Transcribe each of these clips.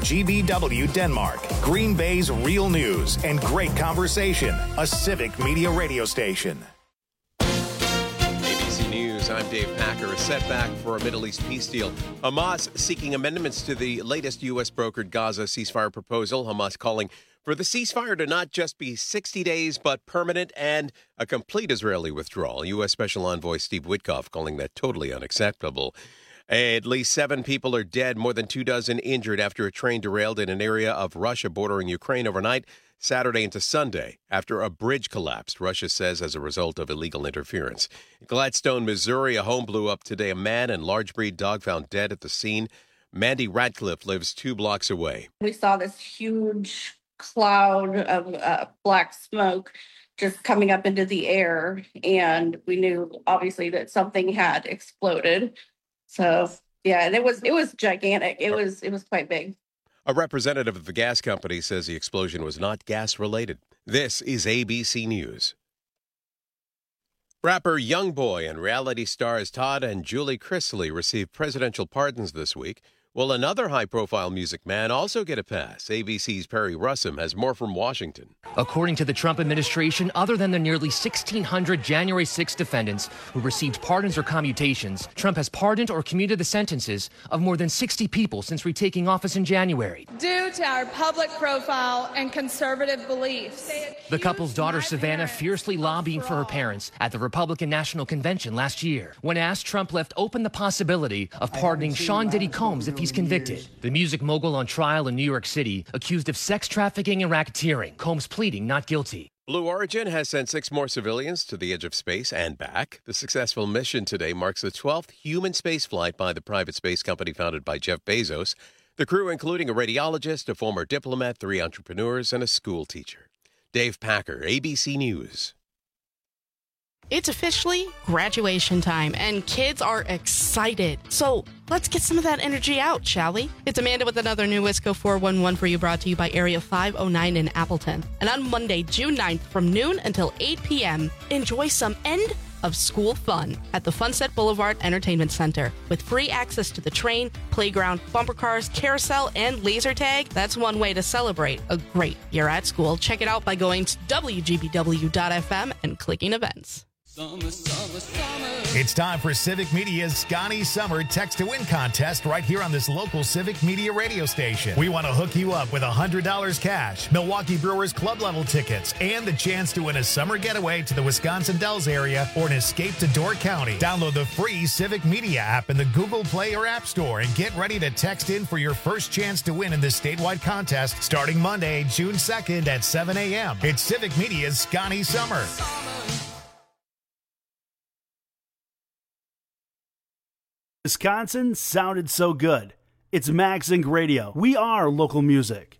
WGBW Denmark, Green Bay's real news and great conversation. A Civic Media radio station. ABC News, I'm Dave Packer. A setback for a Middle East peace deal. Hamas seeking amendments to the latest U.S. brokered Gaza ceasefire proposal. Hamas calling for the ceasefire to not just be 60 days, but permanent and a complete Israeli withdrawal. U.S. Special Envoy Steve Witkoff calling that totally unacceptable. At least 7 people are dead, more than 24 injured after a train derailed in an area of Russia bordering Ukraine overnight, Saturday into Sunday, after a bridge collapsed, Russia says, as a result of illegal interference. In Gladstone, Missouri, a home blew up today. A man and large breed dog found dead at the scene. Mandy Radcliffe lives 2 blocks away. We saw this huge cloud of black smoke just coming up into the air, and we knew obviously that something had exploded. So yeah, and it was gigantic. It was quite big. A representative of the gas company says the explosion was not gas related. This is ABC News. Rapper YoungBoy and reality stars Todd and Julie Chrisley received presidential pardons this week. Will another high-profile music man also get a pass? ABC's Perry Russum has more from Washington. According to the Trump administration, other than the nearly 1,600 January 6 defendants who received pardons or commutations, Trump has pardoned or commuted the sentences of more than 60 people since retaking office in January. Due to our public profile and conservative beliefs. The couple's daughter, Savannah, fiercely lobbying for her parents at the Republican National Convention last year. When asked, Trump left open the possibility of pardoning Sean Diddy Combs if he's convicted. The music mogul on trial in New York City, accused of sex trafficking and racketeering. Combs pleading not guilty. Blue Origin has sent 6 more civilians to the edge of space and back. The successful mission today marks the 12th human spaceflight by the private space company founded by Jeff Bezos. The crew including a radiologist, a former diplomat, 3 entrepreneurs, and a school teacher. Dave Packer, ABC News. It's officially graduation time, and kids are excited. So let's get some of that energy out, shall we? It's Amanda with another new Wisco 411 for you, brought to you by Area 509 in Appleton. And on Monday, June 9th, from noon until 8 p.m., enjoy some end of school fun at the Funset Boulevard Entertainment Center. With free access to the train, playground, bumper cars, carousel, and laser tag, that's one way to celebrate a great year at school. Check it out by going to WGBW.FM and clicking events. Summer, summer, summer. It's time for Civic Media's Scotty Summer Text to Win contest right here on this local Civic Media radio station. We want to hook you up with $100 cash, Milwaukee Brewers club level tickets, and the chance to win a summer getaway to the Wisconsin Dells area or an escape to Door County. Download the free Civic Media app in the Google Play or App Store and get ready to text in for your first chance to win in this statewide contest starting Monday, June 2nd at 7 a.m. It's Civic Media's Scotty Summer. Wisconsin sounded so good. It's Mag Zinc Radio. We are local music.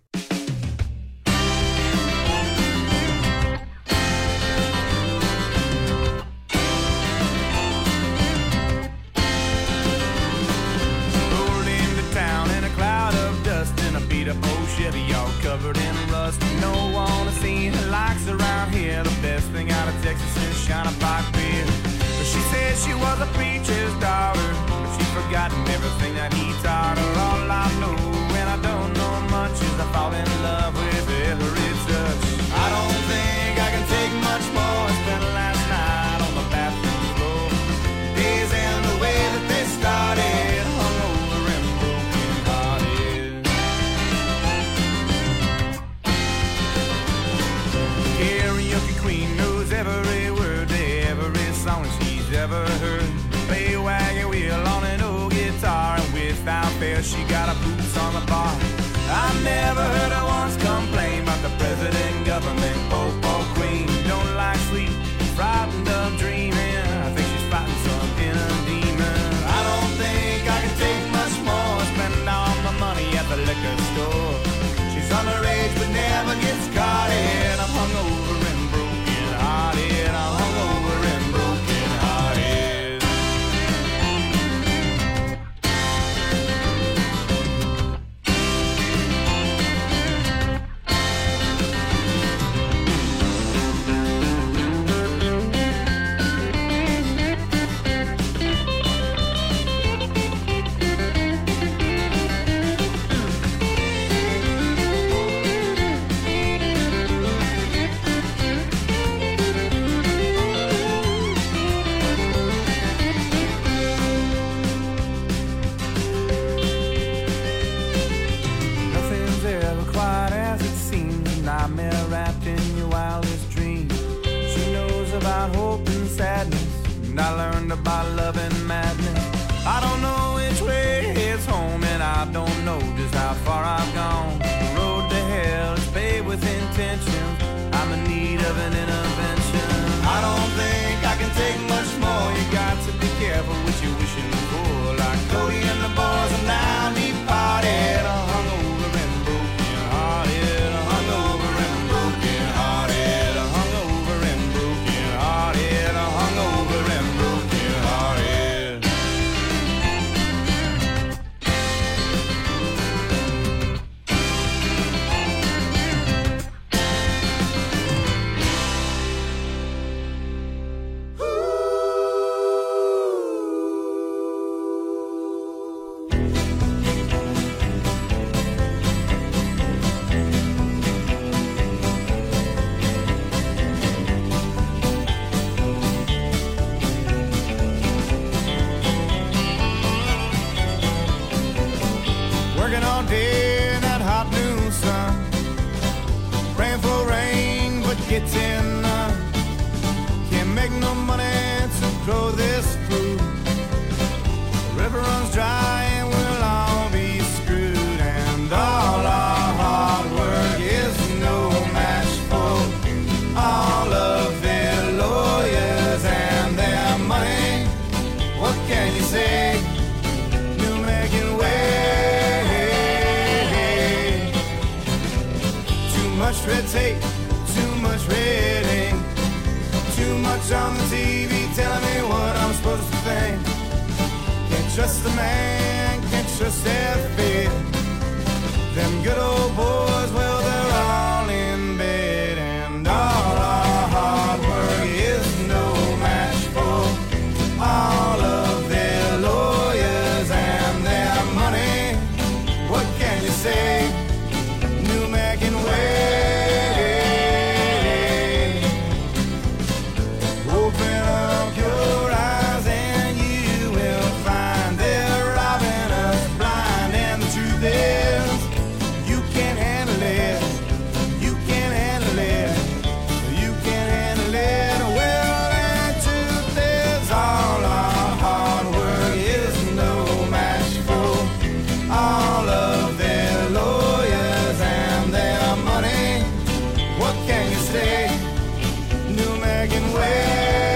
Rolled into town in a cloud of dust in a beat up old Chevy, all covered in rust. No one has seen her likes around here. The best thing out of Texas is China Pike beer. But she said she was a preacher's daughter. Forgotten everything that he taught her. All I know, and I don't know much, is I fall in love with every touch. I don't think I can take much more. I spent last night on the bathroom floor. Days end the way that they started, hungover and broken hearted. Karaoke queen knows every word to every song she's ever heard. Play wagon wheel on an old guitar, and without fail she got her boots on the bar. I never heard her once complain about the president, government, pope or queen. Don't like sleep, frightened of dreaming. I think she's fighting some inner demon. I don't think I can take much more. Spend all my money at the liquor store. She's underage but never gets caught in. I'm hungover and broken hearted. I'm hungover and broken hearted. about hope and sadness, and I learned about love and madness. I don't know which way is home, and I don't know just how far I've gone. The road to hell is paved with intentions. I'm in need of an intervention. I don't think I can take much more. You got to be careful what you're wishing for. Like Cody and the boys are now deep parted, hungover and broken hearted, hungover and broken hearted, hungover and broken hearted, hungover and broken hearted. Working all day in that hot noon sun, praying for rain but getting none. Can't make no money to grow this food. The river runs dry and we'll all be screwed. And all our hard work is no match for all of their lawyers and their money. What can you say? New making way. Too much red tape, too much red ink, too much on the TV telling me what I'm supposed to think. Can't trust the man, can't trust their fear. Them good old boys, well, they're all in bed. And all our hard work is no match for all of their lawyers and their money. What can you say? New making way. Open up your eyes and you will find they're robbing us blind. And the truth is, you can't handle it. You can't handle it. You can't handle it. Well, the truth is, all our hard work is no match for all of their lawyers and their money. What can you say? New making way.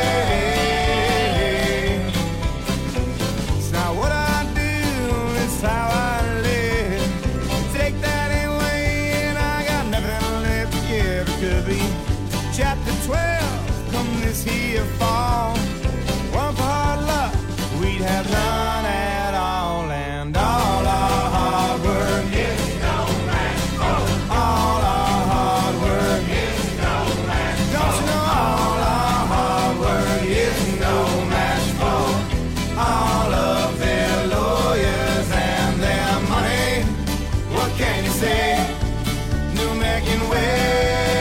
It's not what I do, it's how I live. Take that away and I got nothing left to give. It could be chapter 12 come this here fall. One for hard luck, we'd have none at all. And all our hard work is no match for all our hard work is no match. Don't you know all our hard work is no match for all of their lawyers and their money? What can you say? New making way.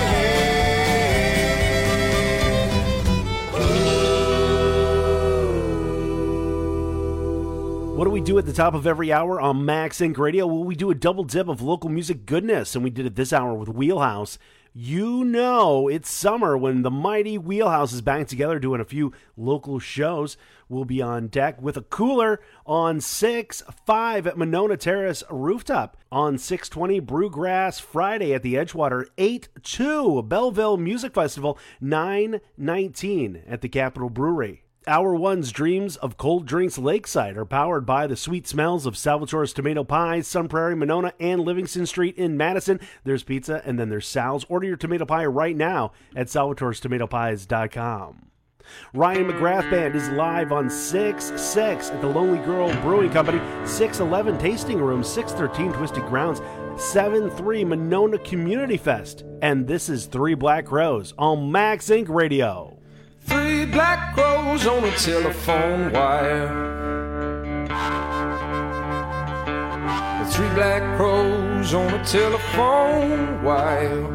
What do we do at the top of every hour on Max Inc. Radio? Well, we do a double dip of local music goodness, and we did it this hour with Wheelhouse. You know it's summer when the mighty Wheelhouse is back together doing a few local shows. We'll be on deck with a cooler on 6/5 at Monona Terrace Rooftop. On 6/20, Brewgrass Friday at the Edgewater. 8/2, Belleville Music Festival. 9/19 at the Capitol Brewery. Hour One's Dreams of Cold Drinks Lakeside are powered by the sweet smells of Salvatore's Tomato Pies, Sun Prairie, Monona, and Livingston Street in Madison. There's pizza, and then there's Sal's. Order your tomato pie right now at salvatorestomatopies.com. Ryan McGrath Band is live on 6/6 at the Lonely Girl Brewing Company, 611 Tasting Room, 613 Twisted Grounds, 7-3 Monona Community Fest. And this is Three Black Crows on Max Inc. Radio. Three black crows on a telephone wire. Three black crows on a telephone wire.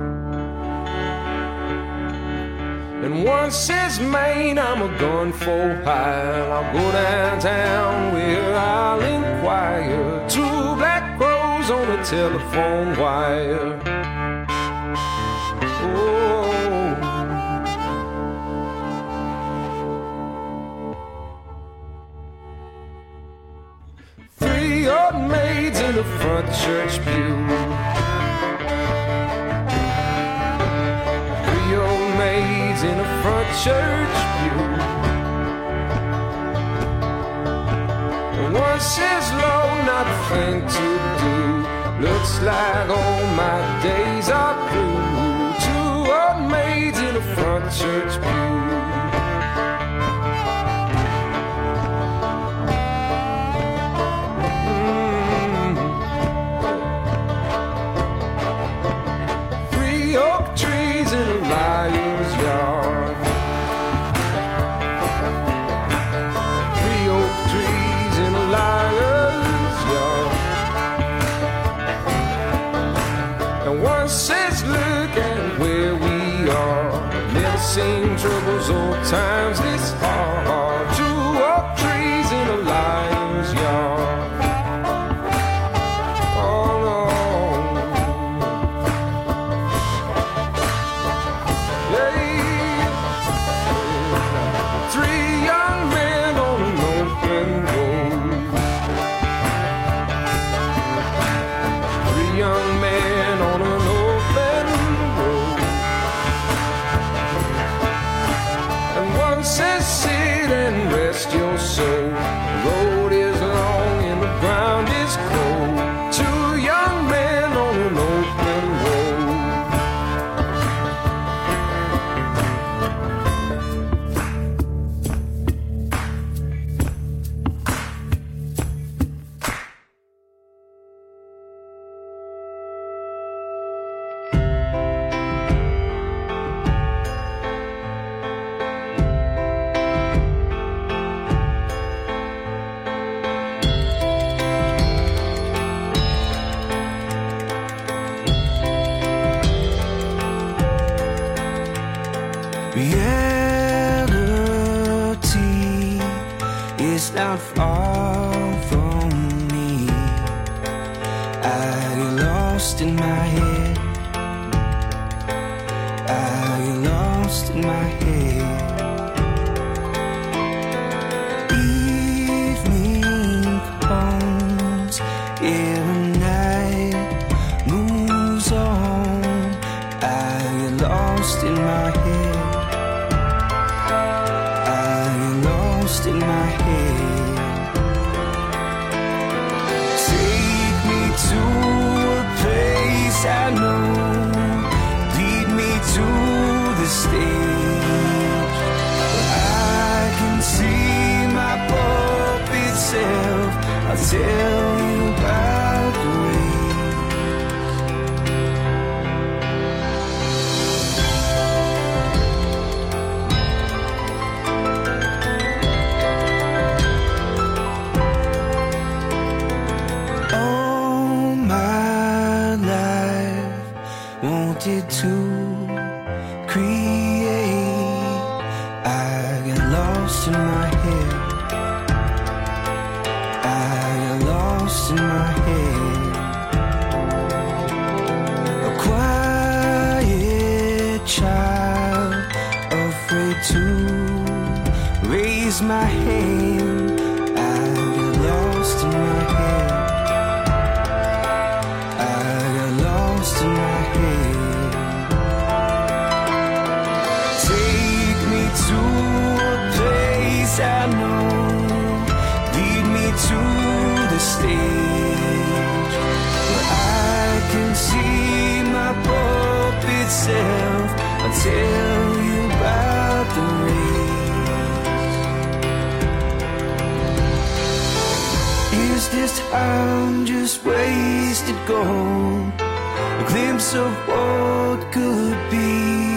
And one says, Maine, I'm a gun for hire. I'll go downtown where I'll inquire. Two black crows on a telephone wire. Oh, old maids in the front church pew. 3 old maids in the front church pew. And one says, Lord, nothing to do. Looks like all my days are through. 2 old maids in the front church pew. Liar's yard. 3 oak trees in a liar's yard. And one says, look at where we are. Never seen troubles or times this hard. 2 oak trees in a liar's yard. Your soul. The road is long and the ground is cold. 2 young men on an open road. Reality is not far from me. I get lost in my head. I get lost in my head. Evening comes, every night moves on. I get lost in my head. In my head. Take me to a place I know. Lead me to the stage where I can see my puppet self. I'll tell you about the race. To create, I get lost in my head. I get lost in my head. A quiet child, afraid to raise my hand. I get lost in my head. I get lost in my head. To a place I know, lead me to the stage where I can see my puppet self. I'll tell you about the race. Is this time just wasted gold? A glimpse of what could be?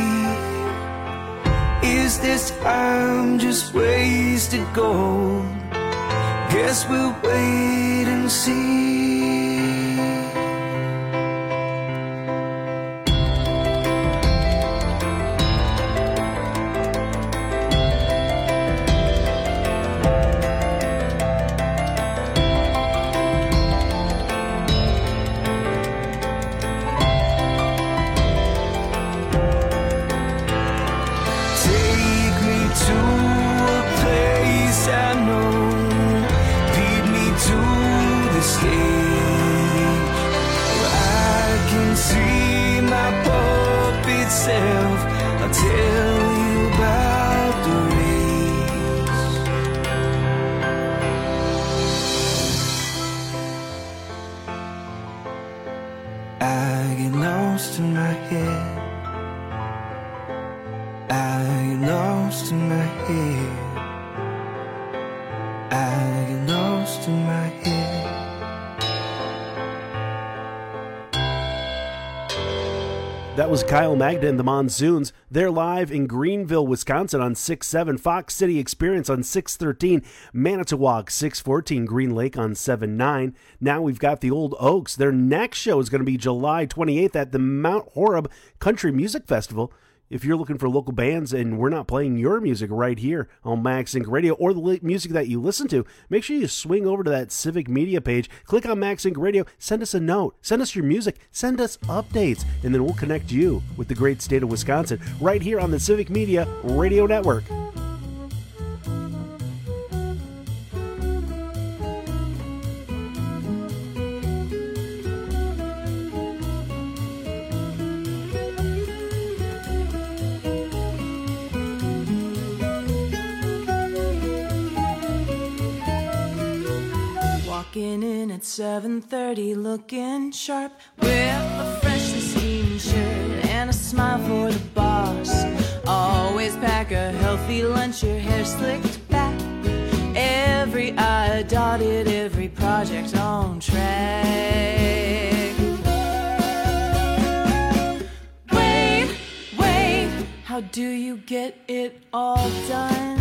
Is this time just wasted gold? Guess we'll wait and see. I know, lead me to the stage. and see my puppet self. I'll tell you about the race. I get lost in my head. I get lost in my head. I get lost in my head. That was Kyle Magda and the Monsoons. They're live in Greenville, Wisconsin on 6/7, Fox City Experience on 6/13, Manitowoc 6/14, Green Lake on 7/9. Now we've got the Old Oaks. Their next show is going to be July 28th at the Mount Horeb Country Music Festival. If you're looking for local bands and we're not playing your music right here on Max Inc. Radio or the music that you listen to, make sure you swing over to that Civic Media page, click on Max Inc. Radio, send us a note, send us your music, send us updates, and then we'll connect you with the great state of Wisconsin right here on the Civic Media Radio Network. Walking in at 7:30, looking sharp with a freshly steamed shirt and a smile for the boss. Always pack a healthy lunch, your hair slicked back, every I dotted, every project on track. Wait, how do you get it all done?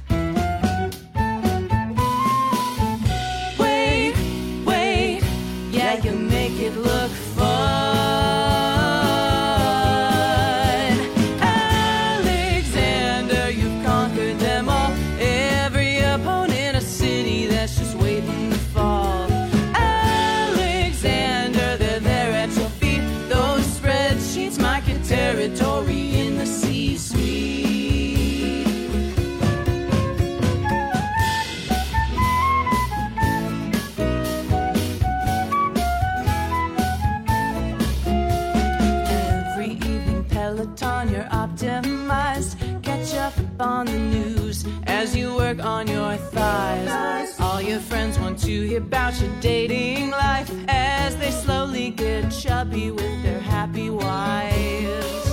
Yeah, you make it look fun. Alexander, you've conquered them all. Every opponent, a city that's just waiting to fall. Alexander, they're there at your feet. Those spreadsheets mark your territory in the C-suite. You're optimized. Catch up on the news as you work on your thighs. All your friends want to hear about your dating life as they slowly get chubby with their happy wives.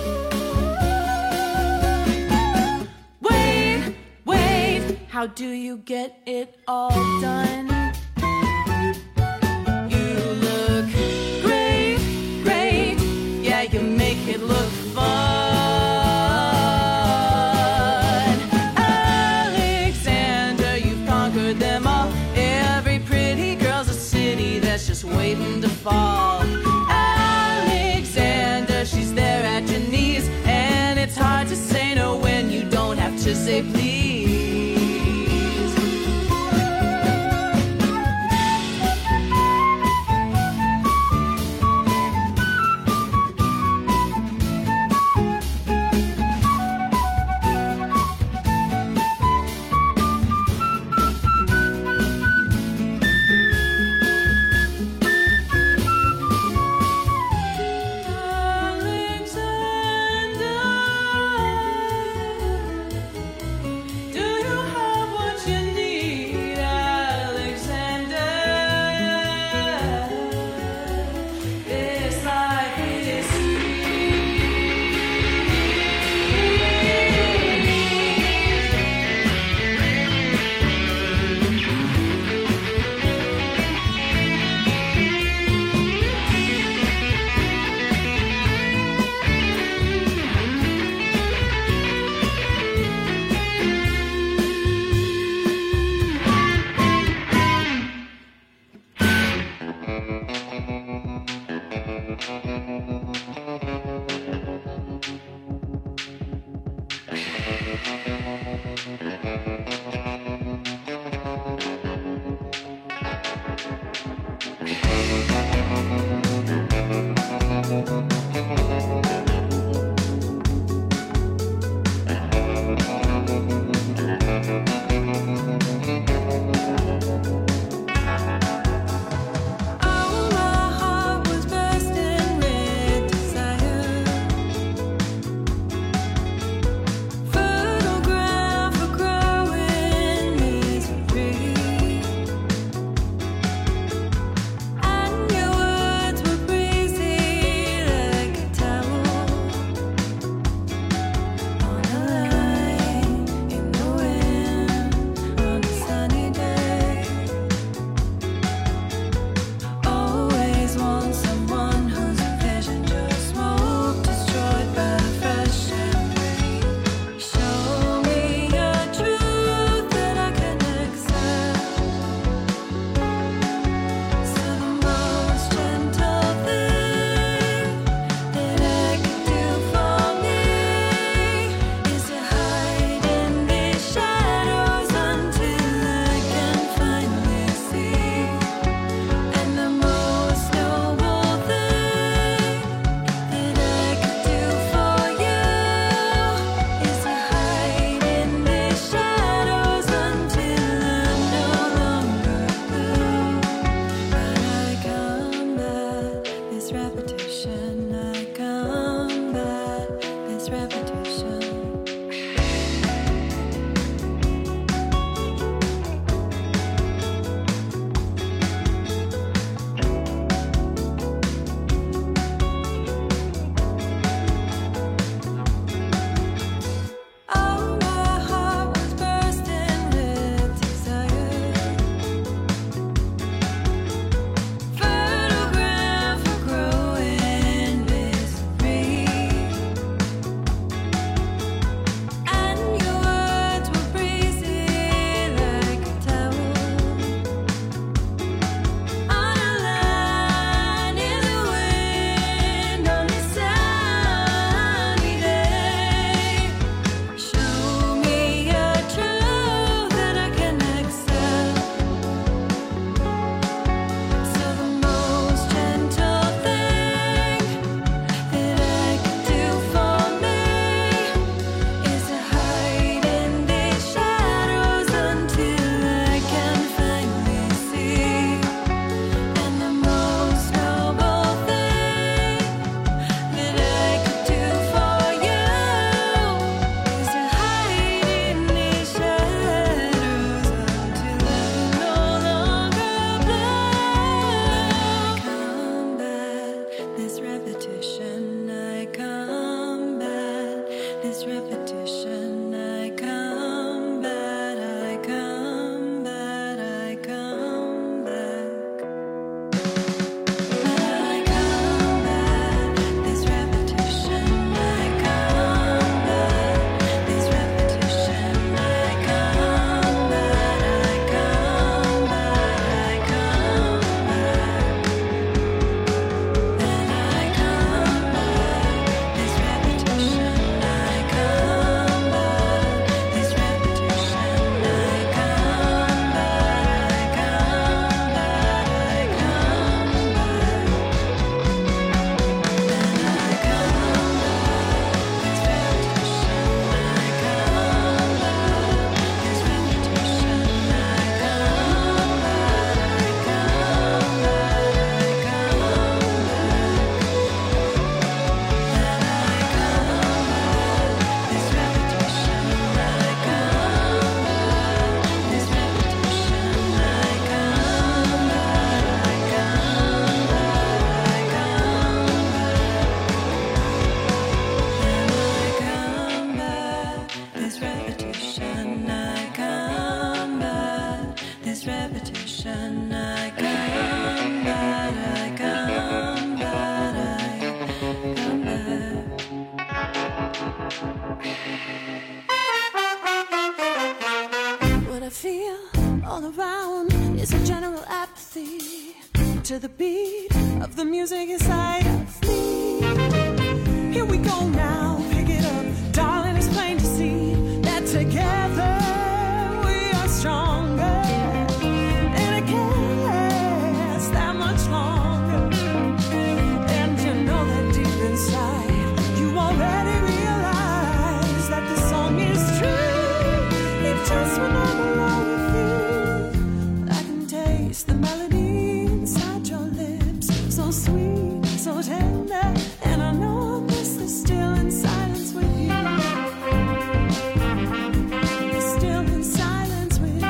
Wait, how do you get it all done? You look great, yeah, you make it look fun. Alexander, you've conquered them all. Every pretty girl's a city that's just waiting to fall. Alexander, she's there at your knees, and it's hard to say no when you don't have to say please. Oh, my heart was bursting red. to the beat of the music inside of me. Here we go now, pick it up, darling, it's plain to see that together we are stronger, and it can't last that much longer. And you know that deep inside, you already realize that the song is true. It just when I'm alone with you, I can taste the melody inside your lips, so sweet, so tender, and I know I'll miss the still in silence with you. Still in silence with you.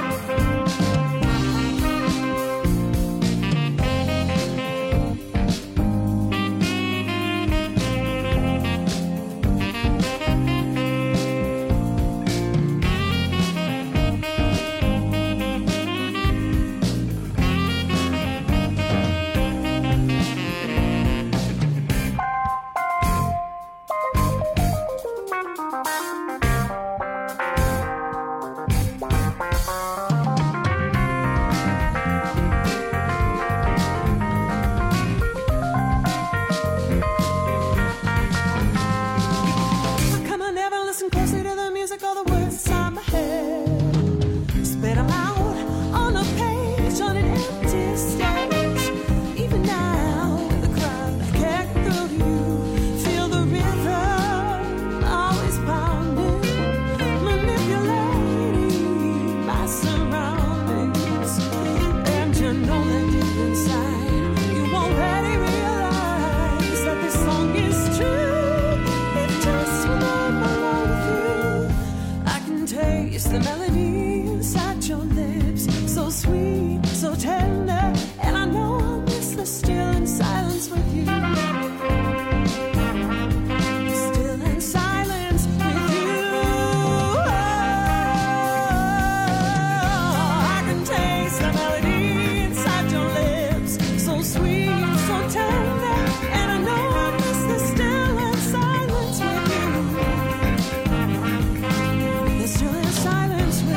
Come on, never listen closely to the music or the words inside my head. Spit them out on a page on an empty stage. Even now, in the crowd, I can't get through to you. Feel the rhythm always pounding, manipulating my surroundings. And you know that deep inside, you already realize that this song is true. It just when I'm alone with you, I can taste the melody inside your lips, so sweet, so tender, and I know I'll miss the still in silence with you. Still in silence with you. I can taste the melody inside your lips, so sweet, so tender, and I know I'll miss the still in silence with you. The still in silence with you.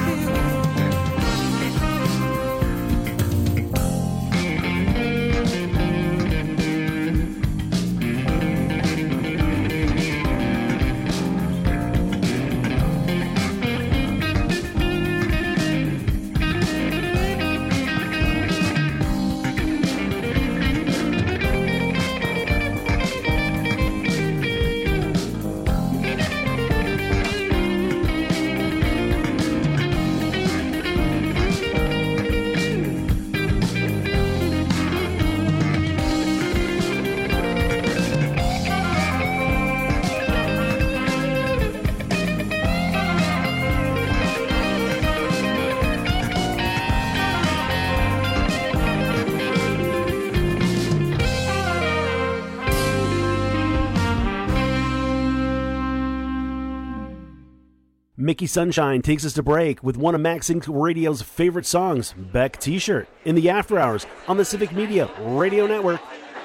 Mickey Sunshine takes us to break with one of Max Inc. Radio's favorite songs, Beck T-Shirt, in the After Hours on the Civic Media Radio Network.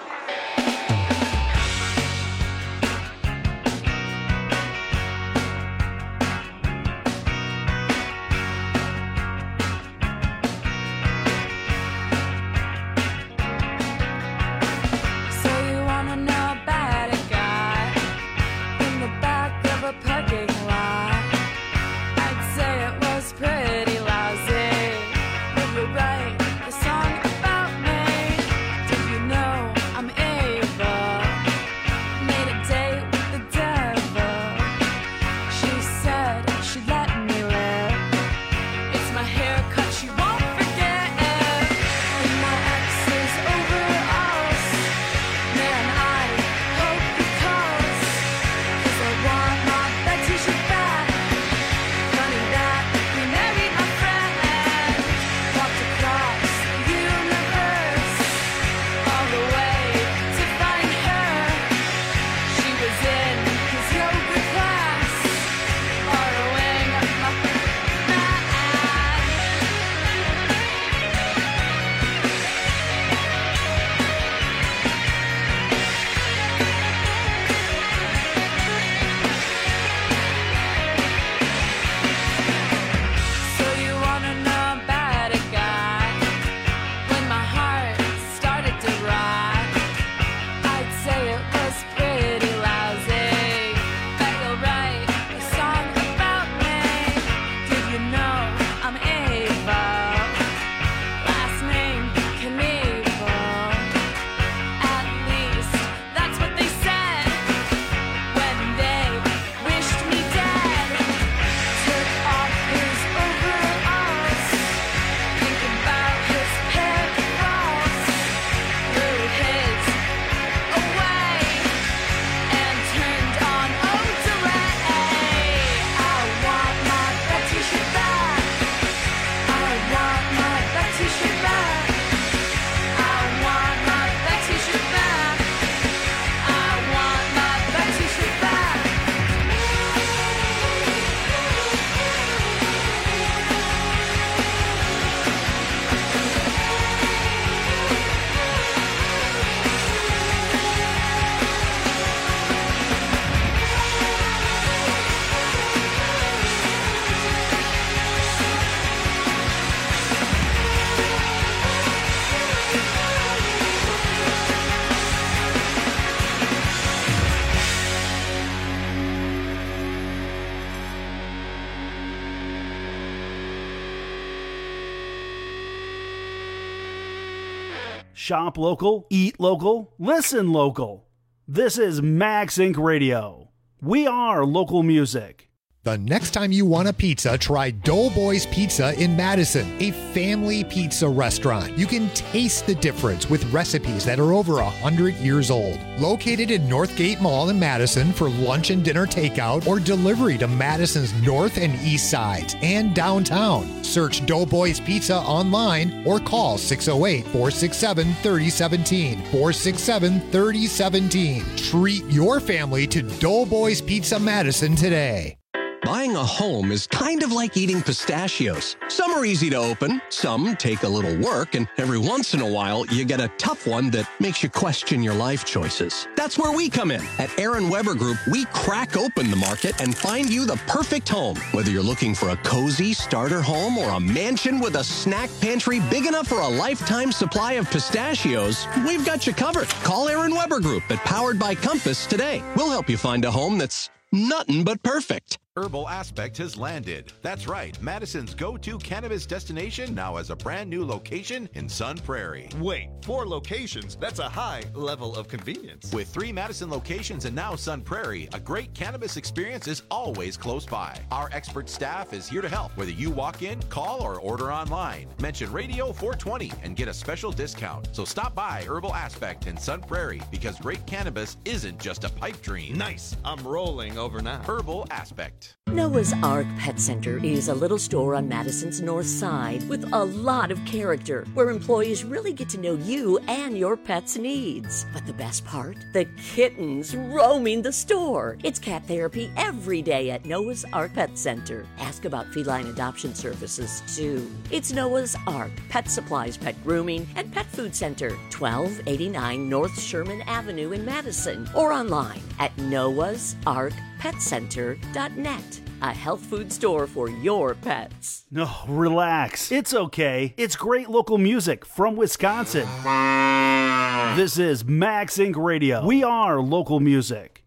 So you wanna know about a guy in the back of a parking lot? I'd say it was pretty lousy. But you're right, the song about me. Did you know Shop local, eat local, listen local. This is Max Inc. Radio. We are local music. The next time you want a pizza, try Doughboys Pizza in Madison, a family pizza restaurant. You can taste the difference with recipes that are over 100 years old. Located in Northgate Mall in Madison for lunch and dinner takeout or delivery to Madison's north and east sides and downtown. Search Doughboys Pizza online or call 608-467-3017. 467-3017. Treat your family to Doughboys Pizza Madison today. Buying a home is kind of like eating pistachios. Some are easy to open, some take a little work, and every once in a while, you get a tough one that makes you question your life choices. That's where we come in. At Aaron Weber Group, we crack open the market and find you the perfect home. Whether you're looking for a cozy starter home or a mansion with a snack pantry big enough for a lifetime supply of pistachios, we've got you covered. Call Aaron Weber Group at Powered by Compass today. We'll help you find a home that's nothing but perfect. Herbal Aspect has landed. That's right, Madison's go-to cannabis destination now has a brand new location in Sun Prairie. Wait, 4 locations? That's a high level of convenience. With 3 Madison locations and now Sun Prairie, a great cannabis experience is always close by. Our expert staff is here to help, whether you walk in, call, or order online. Mention Radio 420 and get a special discount. So stop by Herbal Aspect in Sun Prairie because great cannabis isn't just a pipe dream. Nice. I'm rolling over now. Herbal Aspect. Noah's Ark Pet Center is a little store on Madison's north side with a lot of character where employees really get to know you and your pet's needs. But the best part? The kittens roaming the store. It's cat therapy every day at Noah's Ark Pet Center. Ask about feline adoption services too. It's Noah's Ark Pet Supplies, Pet Grooming, and Pet Food Center, 1289 North Sherman Avenue in Madison, or online at noahsarkpetcenter.net. A health food store for your pets. No, relax. It's okay. It's great local music from Wisconsin. This is Max Inc. Radio. We are local music.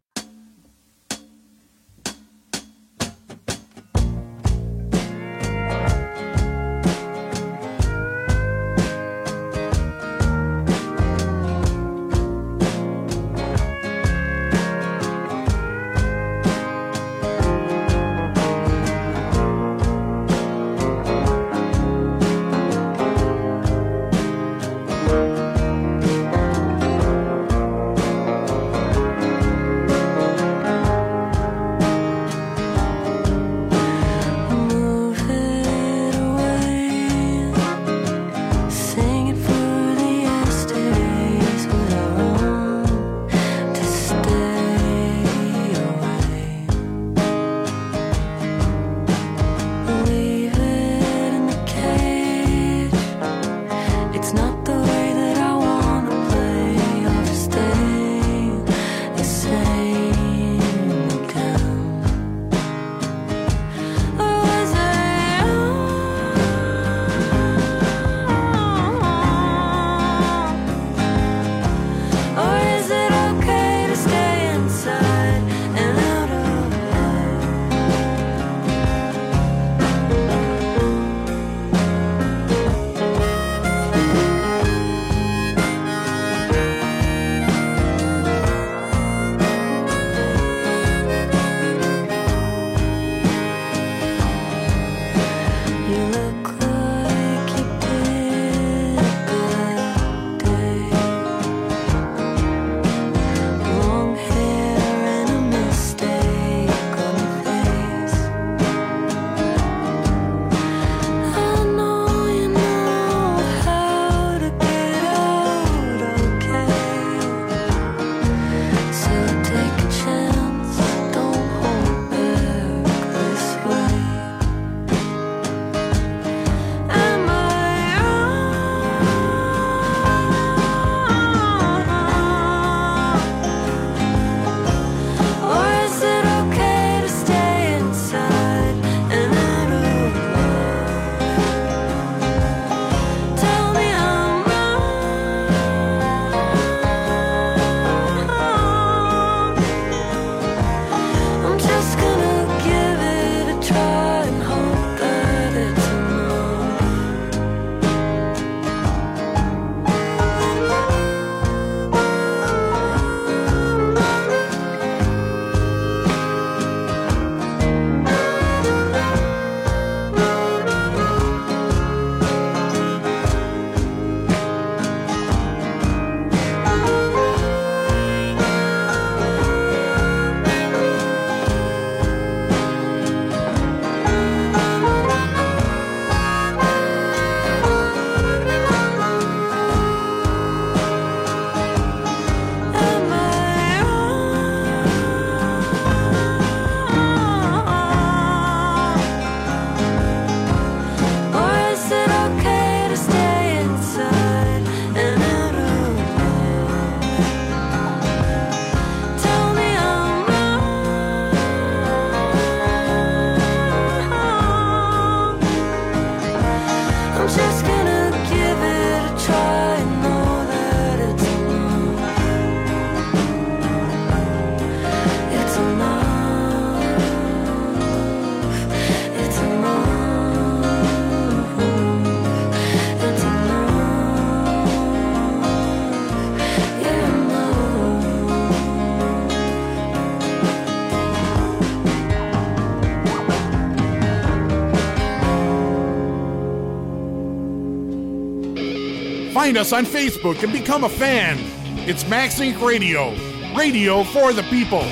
Find us on Facebook and become a fan. It's Max Inc. Radio. Radio for the people.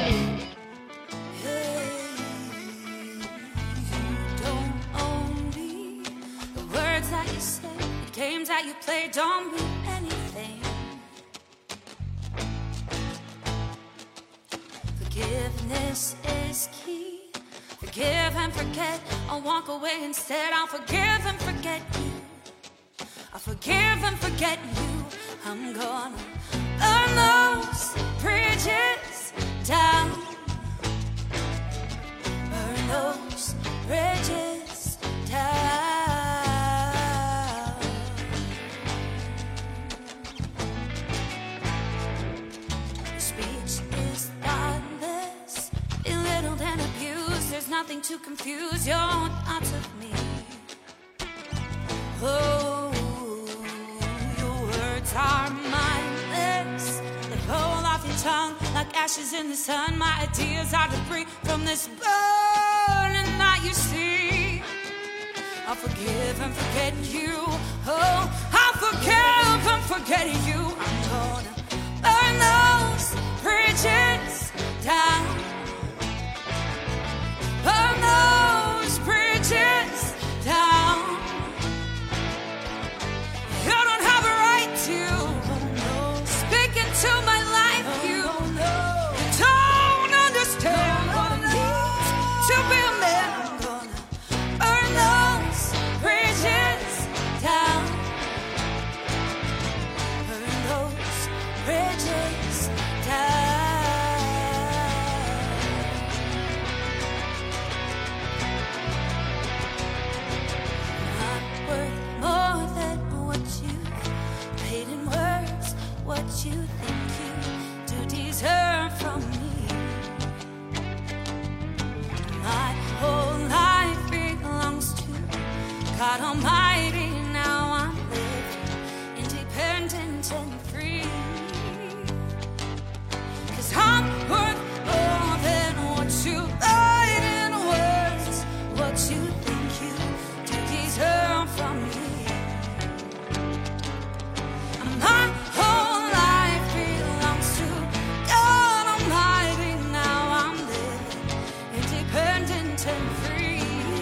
Games that you play don't mean anything. Forgiveness is key. Forgive and forget. I'll walk away instead. I'll forgive and forget you. I'll forgive and forget you. I'm gonna burn those bridges down. Burn those bridges down. There's nothing to confuse your thoughts of me. Oh, your words are mindless. They roll off your tongue like ashes in the sun. My ideas are debris from this burning that you see. I'll forgive and forget you. Oh, I'll forgive and forget you. I'm gonna burn those bridges down. Burn those bridges down. You don't have a right to speak into my life. You don't understand what it means to be a man. I'm gonna burn those bridges down. Burn those bridges down. What you think you do deserve from me. My whole life belongs to God Almighty. Now I'm living independent and free. 'Cause I'm worth more than what you write in words. What you think you do deserve from me. My whole life belongs to God Almighty. Now I'm living independent and free.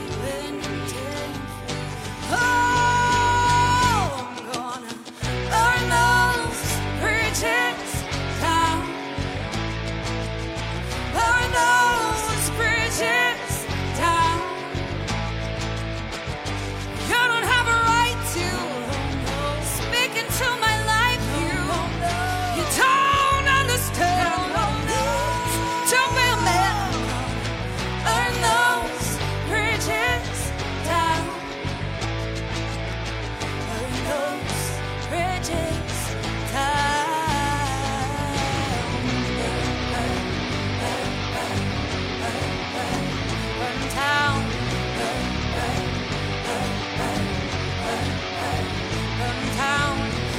Oh, I'm gonna burn those bridges down. Burn those bridges down. You don't have a right to speak into my don't understand what it means to be a man. Burn those bridges down. Burn those bridges down. Burn down. Burn down.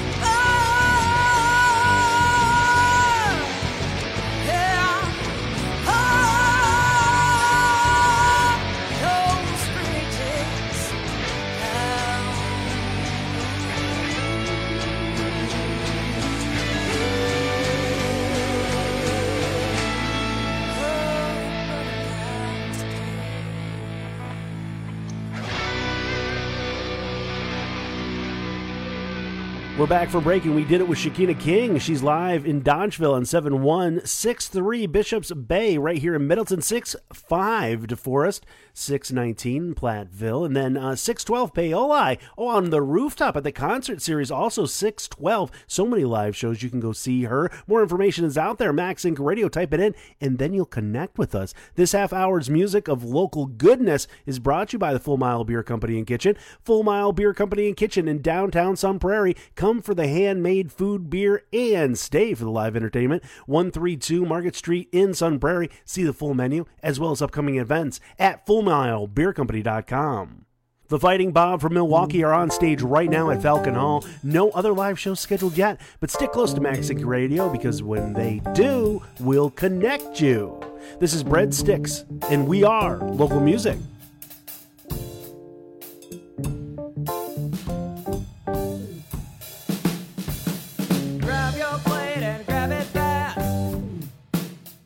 We're back for break, and we did it with Shekinah King. She's live in Dodgeville on 7163 Bishops Bay, right here in Middleton. 65 DeForest, 619 Platteville, and then 612 Paoli. Oh, on the rooftop at the concert series, also 612. So many live shows, you can go see her. More information is out there. Max Inc. Radio, type it in, and then you'll connect with us. This half hour's music of local goodness is brought to you by the Full Mile Beer Company and Kitchen. Full Mile Beer Company and Kitchen in downtown Sun Prairie. Come for the handmade food, beer, and stay for the live entertainment. 132 Market Street in Sun Prairie. See the full menu as well as upcoming events at FullMileBeerCompany.com. The Fighting Bob from Milwaukee are on stage right now at Falcon Hall. No other live shows scheduled yet, but stick close to Max Inc. Radio because when they do, we'll connect you. This is Breadsticks, and we are local music.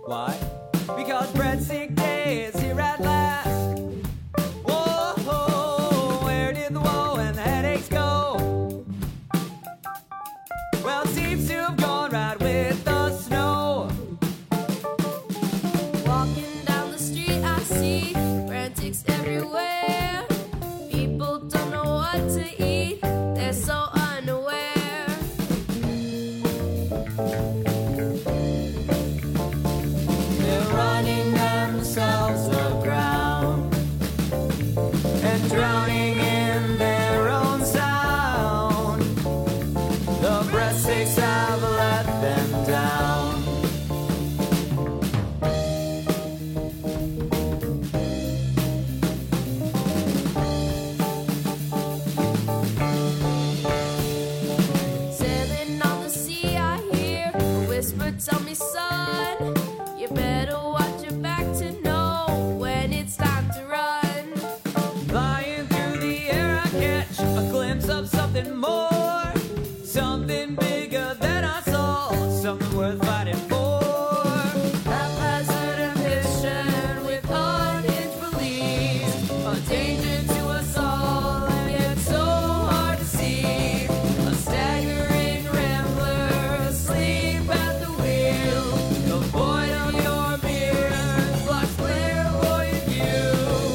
Why? Because Breadstick Day is here at last. Whoa, where did the woe and the headaches go? Well, it seems to have gone right with the snow. Walking down the street, I see frantics everywhere. People don't know what to eat, they're so unaware. They're running themselves aground and drowning in their own sound. The breadsticks have let them down. Sailing on the sea, I hear a whisper, tell me, son, you better watch your back to know when it's time to run. Flying through the air, I catch a glimpse of something more, something bigger than us all, something worth fighting for. Haphazard ambition with unhinged beliefs, a danger to us all, and yet so hard to see. A staggering rambler asleep at the wheel. The void of your mirror blocks clairvoyant view.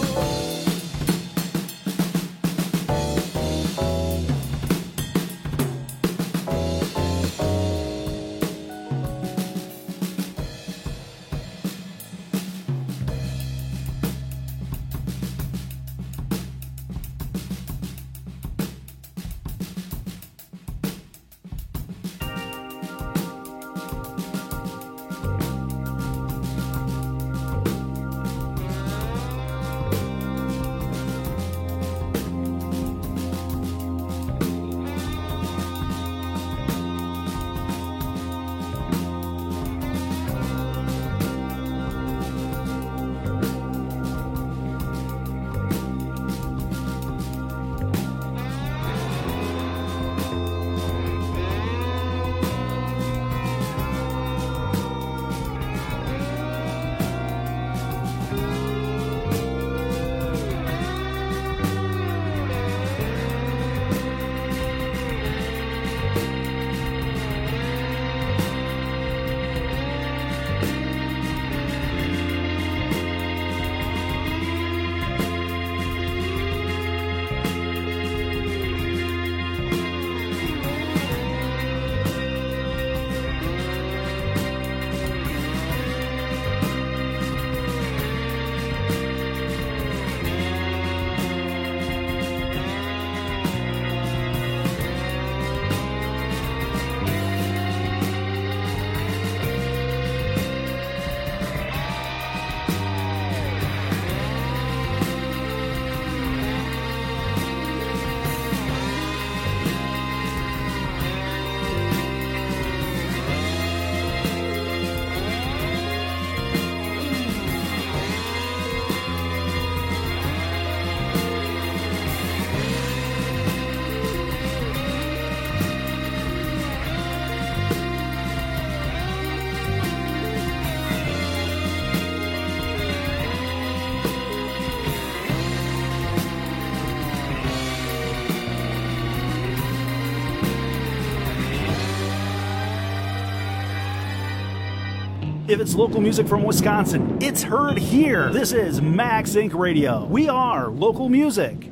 If it's local music from Wisconsin, it's heard here. This is Max Inc. Radio. We are local music.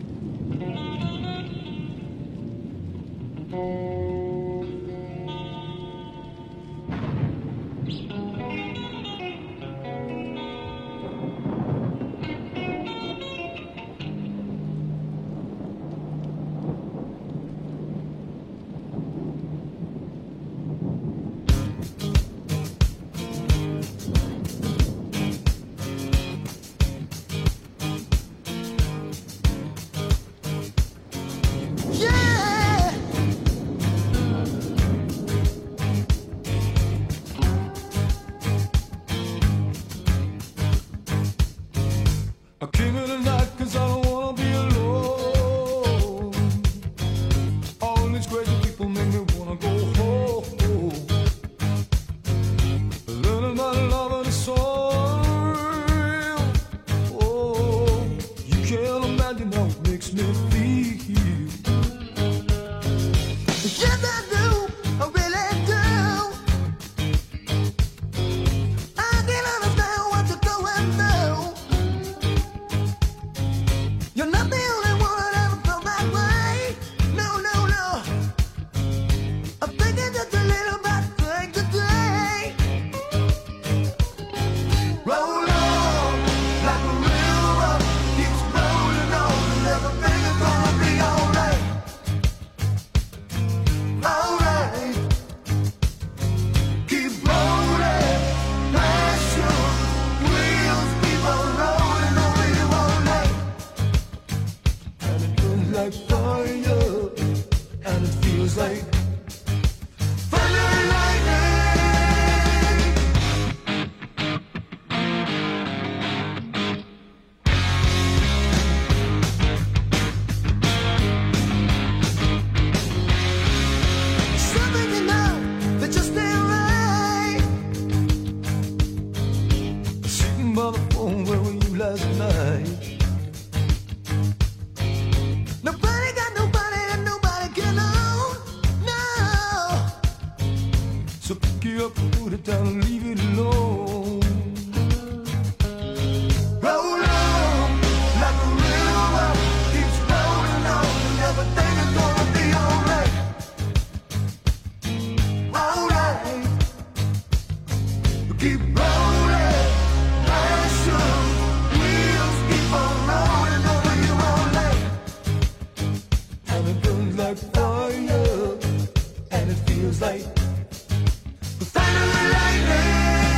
keep rolling. Passion wheels keep on rolling over you all night. And it burns like fire, and it feels like the thunder and lightning.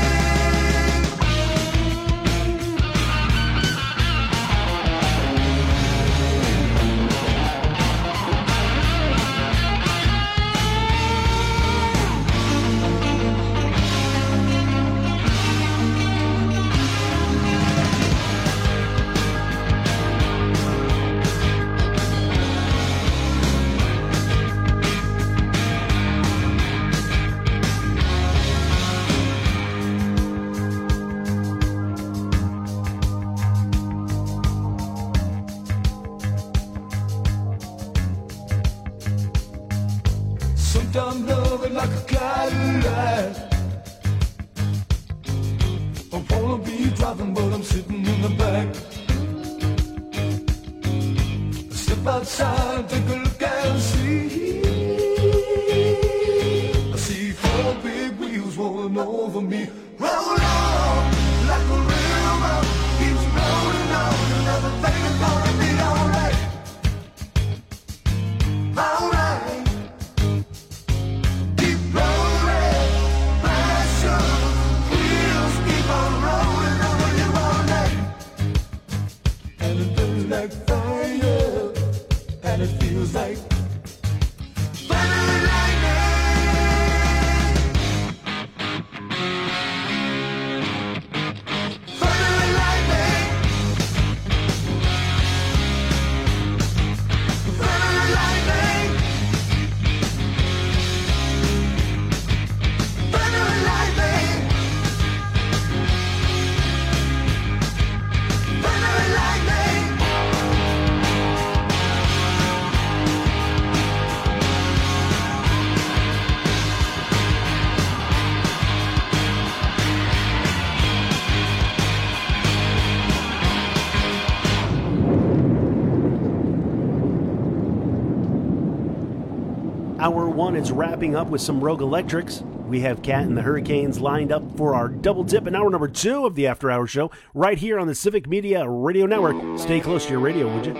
Sometimes love is like a cloud light. I wanna be driving, but I'm sitting in the back. I step outside, take a look and see. I see 4 big wheels rolling over me. Roll on like a river, keeps rolling on, and everything is gonna be alright. Alright. Like fire, and it feels like thunder and lightning. Thunder and lightning. Thunder and lightning. Thunder and lightning. Thunder and lightning. Hour 1 is wrapping up with some Rogue Electrics. We have Cat and the Hurricanes lined up for our double dip in hour number 2 of the After Hours Show right here on the Civic Media Radio Network. Stay close to your radio, would you?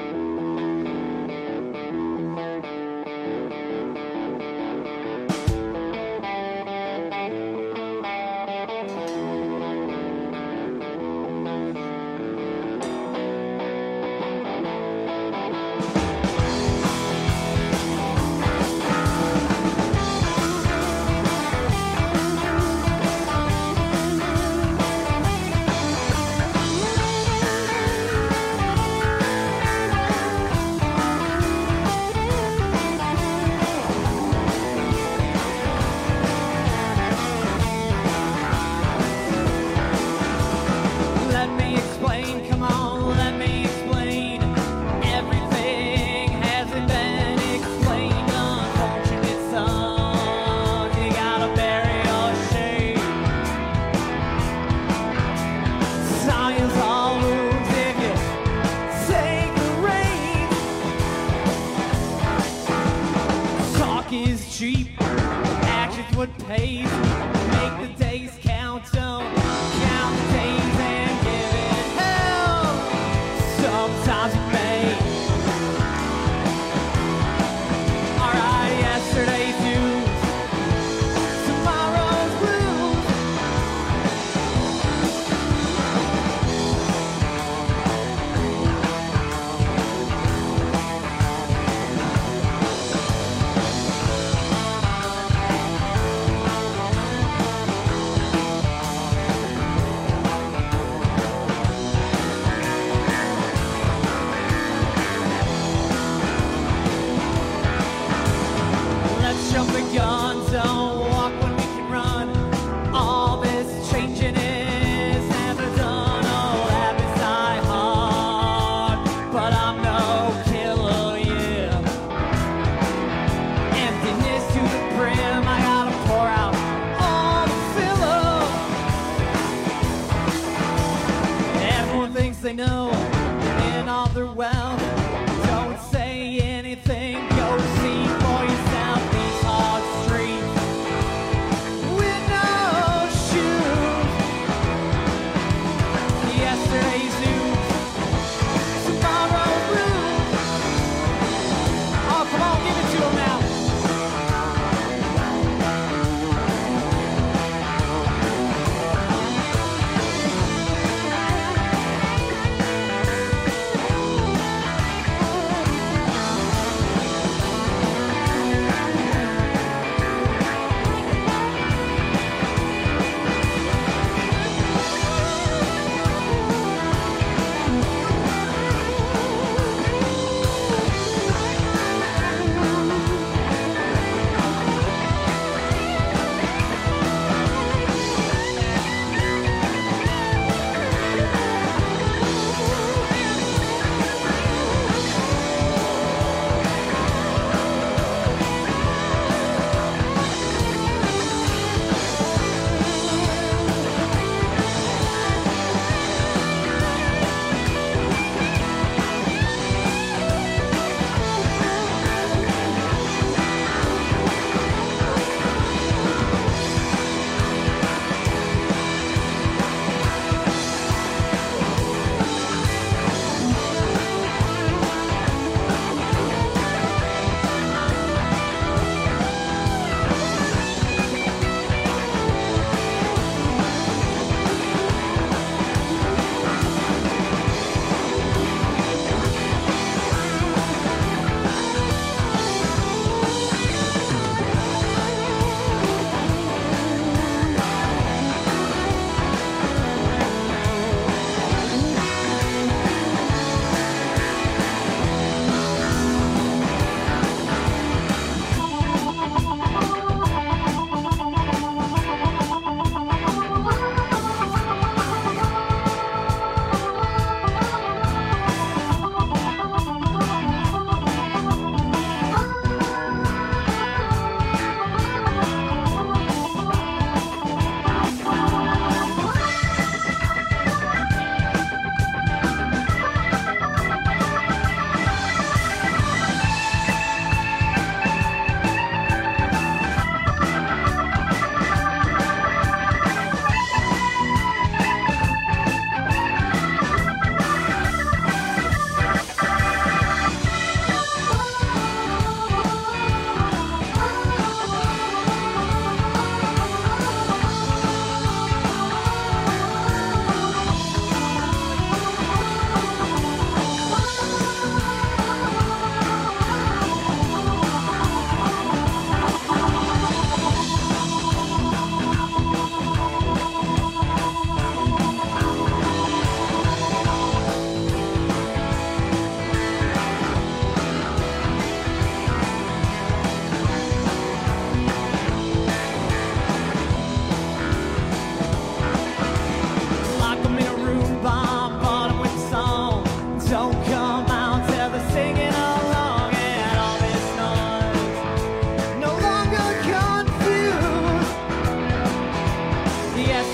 they know in all their wealth. Don't say anything, go see for yourself these hard streets with no shoes.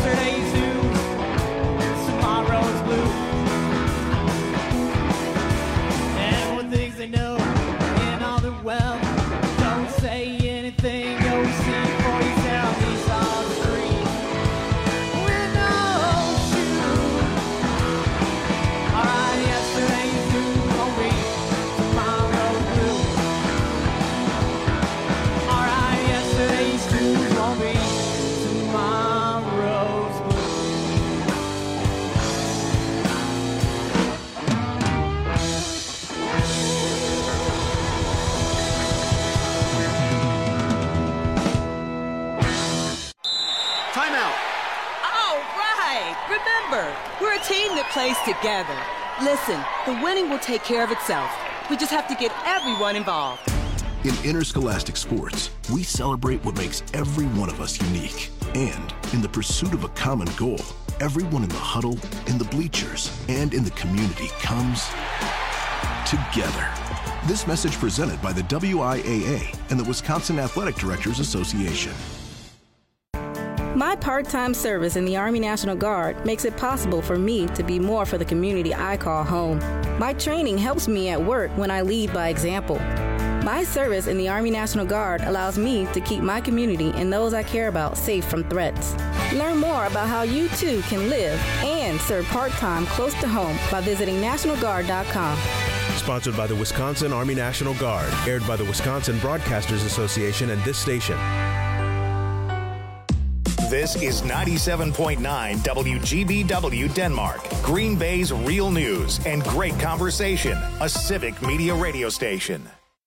yesterday's news, tomorrow's blue. And one thing they know in all the wealth, don't say anything, go see for yourself. These are the streets with no shoes. Alright, yesterday's news won't be tomorrow's blue. Alright, yesterday's news won't be tomorrow's blue. Timeout. All right. Remember, we're a team that plays together. Listen, the winning will take care of itself. We just have to get everyone involved. In interscholastic sports, we celebrate what makes every one of us unique. And in the pursuit of a common goal, everyone in the huddle, in the bleachers, and in the community comes together. This message presented by the WIAA and the Wisconsin Athletic Directors Association. My part-time service in the Army National Guard makes it possible for me to be more for the community I call home. My training helps me at work when I lead by example. My service in the Army National Guard allows me to keep my community and those I care about safe from threats. Learn more about how you too can live and serve part-time close to home by visiting NationalGuard.com. Sponsored by the Wisconsin Army National Guard, aired by the Wisconsin Broadcasters Association and this station. This is 97.9 WGBW Denmark, Green Bay's real news and great conversation, a civic media radio station.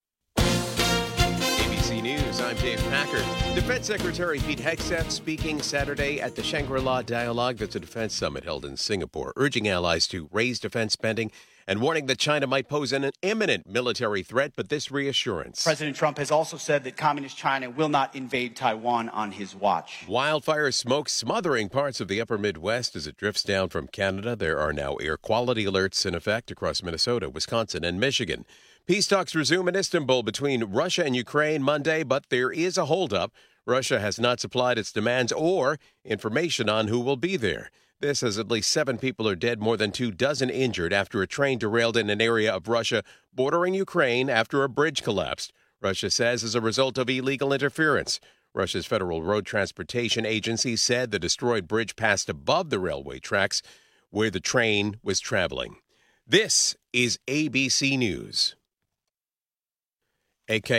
ABC News, I'm Dave Packer. Defense Secretary Pete Hegseth speaking Saturday at the Shangri-La Dialogue. That's a defense summit held in Singapore, urging allies to raise defense spending and warning that China might pose an imminent military threat, but this reassurance. President Trump has also said that Communist China will not invade Taiwan on his watch. Wildfire smoke smothering parts of the upper Midwest as it drifts down from Canada. There are now air quality alerts in effect across Minnesota, Wisconsin, and Michigan. Peace talks resume in Istanbul between Russia and Ukraine Monday, but there is a holdup. Russia has not supplied its demands or information on who will be there. This as at least 7 people are dead, more than 24 injured after a train derailed in an area of Russia bordering Ukraine after a bridge collapsed. Russia says as a result of illegal interference. Russia's Federal Road Transportation Agency said the destroyed bridge passed above the railway tracks where the train was traveling. This is ABC News. AK